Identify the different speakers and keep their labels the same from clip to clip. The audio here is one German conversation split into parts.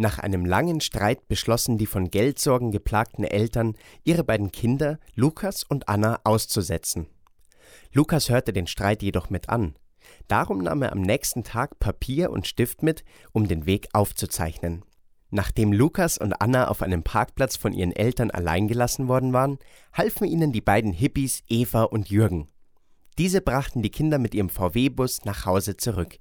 Speaker 1: Nach einem langen Streit beschlossen die von Geldsorgen geplagten Eltern, ihre beiden Kinder, Lukas und Anna, auszusetzen. Lukas hörte den Streit jedoch mit an. Darum nahm er am nächsten Tag Papier und Stift mit, um den Weg aufzuzeichnen. Nachdem Lukas und Anna auf einem Parkplatz von ihren Eltern allein gelassen worden waren, halfen ihnen die beiden Hippies Eva und Jürgen. Diese brachten die Kinder mit ihrem VW-Bus nach Hause zurück.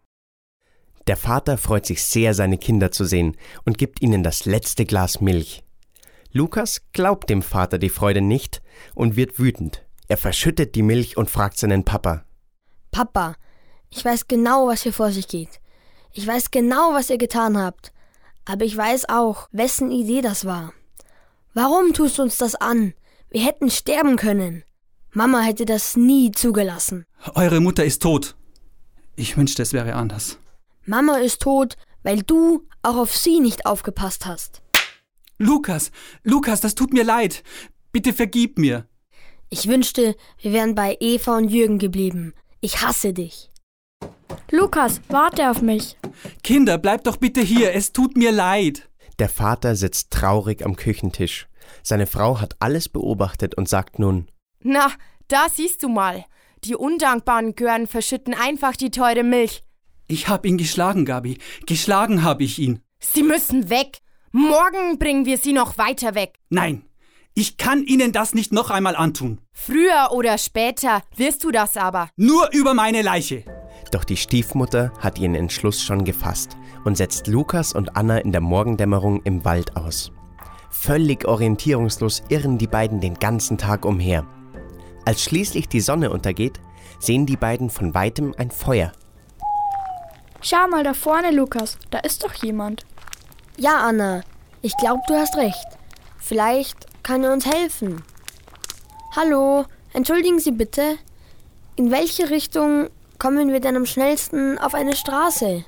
Speaker 1: Der Vater freut sich sehr, seine Kinder zu sehen und gibt ihnen das letzte Glas Milch. Lukas glaubt dem Vater die Freude nicht und wird wütend. Er verschüttet die Milch und fragt seinen Papa.
Speaker 2: Papa, ich weiß genau, was hier vor sich geht. Ich weiß genau, was ihr getan habt. Aber ich weiß auch, wessen Idee das war. Warum tust du uns das an? Wir hätten sterben können. Mama hätte das nie zugelassen.
Speaker 3: Eure Mutter ist tot. Ich wünschte, es wäre anders.
Speaker 2: Mama ist tot, weil du auch auf sie nicht aufgepasst hast.
Speaker 3: Lukas, das tut mir leid. Bitte vergib mir.
Speaker 2: Ich wünschte, wir wären bei Eva und Jürgen geblieben. Ich hasse dich.
Speaker 4: Lukas, warte auf mich.
Speaker 3: Kinder, bleibt doch bitte hier. Es tut mir leid.
Speaker 1: Der Vater sitzt traurig am Küchentisch. Seine Frau hat alles beobachtet und sagt nun:
Speaker 5: Na, da siehst du mal. Die undankbaren Gören verschütten einfach die teure Milch.
Speaker 3: Ich hab ihn geschlagen, Gabi. Geschlagen habe ich ihn.
Speaker 5: Sie müssen weg. Morgen bringen wir sie noch weiter weg.
Speaker 3: Nein, ich kann Ihnen das nicht noch einmal antun.
Speaker 5: Früher oder später wirst du das aber.
Speaker 3: Nur über meine Leiche.
Speaker 1: Doch die Stiefmutter hat ihren Entschluss schon gefasst und setzt Lukas und Anna in der Morgendämmerung im Wald aus. Völlig orientierungslos irren die beiden den ganzen Tag umher. Als schließlich die Sonne untergeht, sehen die beiden von weitem ein Feuer.
Speaker 4: Schau mal da vorne, Lukas, da ist doch jemand.
Speaker 2: Ja, Anna, ich glaube, du hast recht. Vielleicht kann er uns helfen. Hallo, entschuldigen Sie bitte. In welche Richtung kommen wir denn am schnellsten auf eine Straße?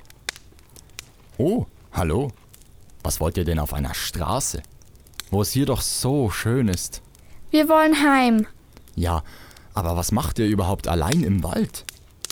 Speaker 6: Oh, hallo. Was wollt ihr denn auf einer Straße? Wo es hier doch so schön ist.
Speaker 4: Wir wollen heim.
Speaker 6: Ja, aber was macht ihr überhaupt allein im Wald?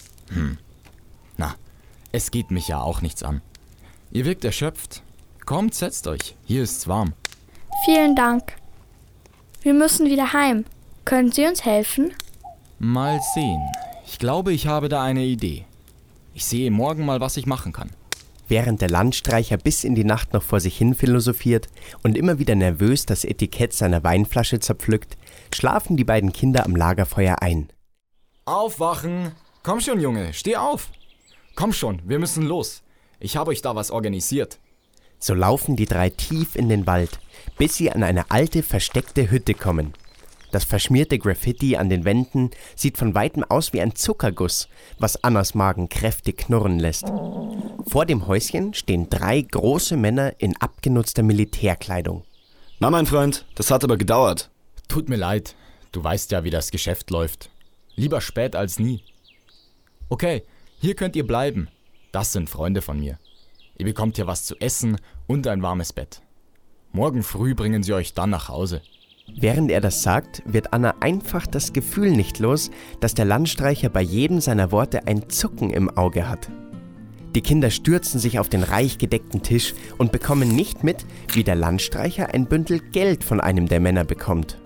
Speaker 6: Na, es geht mich ja auch nichts an. Ihr wirkt erschöpft. Kommt, setzt euch. Hier ist's warm.
Speaker 4: Vielen Dank. Wir müssen wieder heim. Können Sie uns helfen?
Speaker 6: Mal sehen. Ich glaube, ich habe da eine Idee. Ich sehe morgen mal, was ich machen kann.
Speaker 1: Während der Landstreicher bis in die Nacht noch vor sich hin philosophiert und immer wieder nervös das Etikett seiner Weinflasche zerpflückt, schlafen die beiden Kinder am Lagerfeuer ein.
Speaker 6: Aufwachen! Komm schon, Junge, steh auf! Komm schon, wir müssen los. Ich habe euch da was organisiert.
Speaker 1: So laufen die drei tief in den Wald, bis sie an eine alte, versteckte Hütte kommen. Das verschmierte Graffiti an den Wänden sieht von weitem aus wie ein Zuckerguss, was Annas Magen kräftig knurren lässt. Vor dem Häuschen stehen 3 große Männer in abgenutzter Militärkleidung.
Speaker 7: Na, mein Freund, das hat aber gedauert.
Speaker 6: Tut mir leid, du weißt ja, wie das Geschäft läuft. Lieber spät als nie. Okay, hier könnt ihr bleiben. Das sind Freunde von mir. Ihr bekommt hier was zu essen und ein warmes Bett. Morgen früh bringen sie euch dann nach Hause.
Speaker 1: Während er das sagt, wird Anna einfach das Gefühl nicht los, dass der Landstreicher bei jedem seiner Worte ein Zucken im Auge hat. Die Kinder stürzen sich auf den reich gedeckten Tisch und bekommen nicht mit, wie der Landstreicher ein Bündel Geld von einem der Männer bekommt.